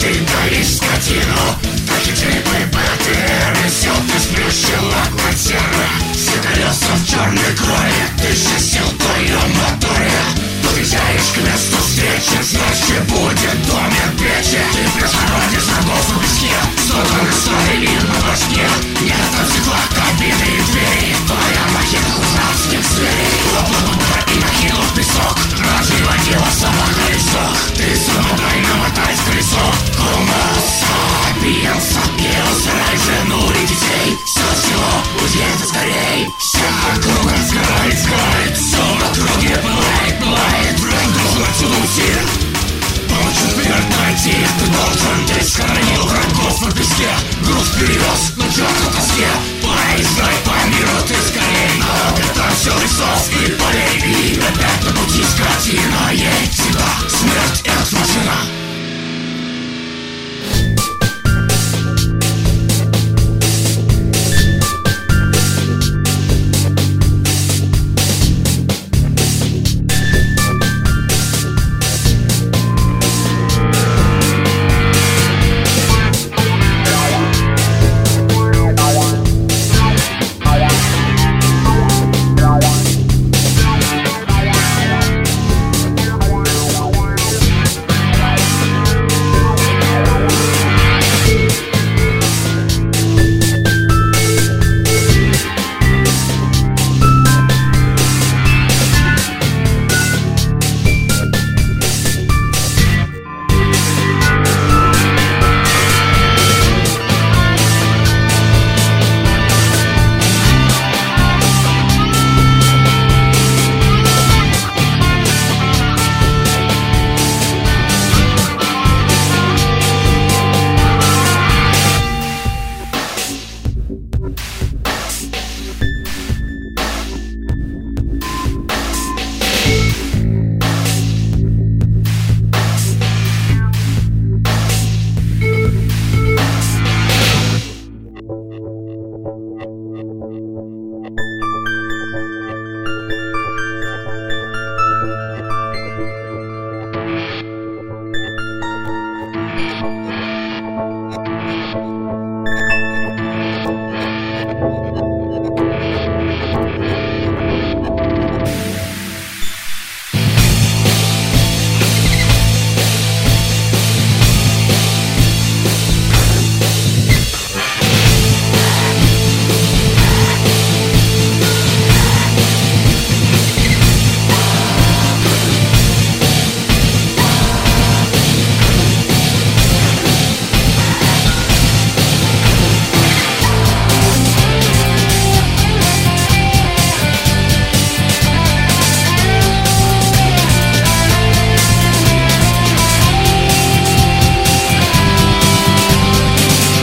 ты горишь скотину. Похитили БТР, весел ты сплющила квартира. Все колеса в черной крови, тысяча сил в твоем моторе. Подъезжаешь к месту встречи, значит будет домик печи. Ты проходишь врагов в песке, сотан истории на башке. Нет там стекла, кабины и двери. Твоя махина хузавских зверей. Лопнул удар и накинул песок. Разлила дело сама колесок. Ты самодай намотать колесо. Кумался, бился, пил, сарай, жену и детей. Все, уедет скорей. Вся округа сгорает, сгорает. Все в округе пылает, пылает. Враг должен отсюда уйти. Получит смерть найти. Ты должен, ты схоронил врагов на песке. Груз перевез, но черт на тоске. Поезжай по миру ты скорей. Но это все лесов и полей. И опять на пути скотина. Ей всегда смерть это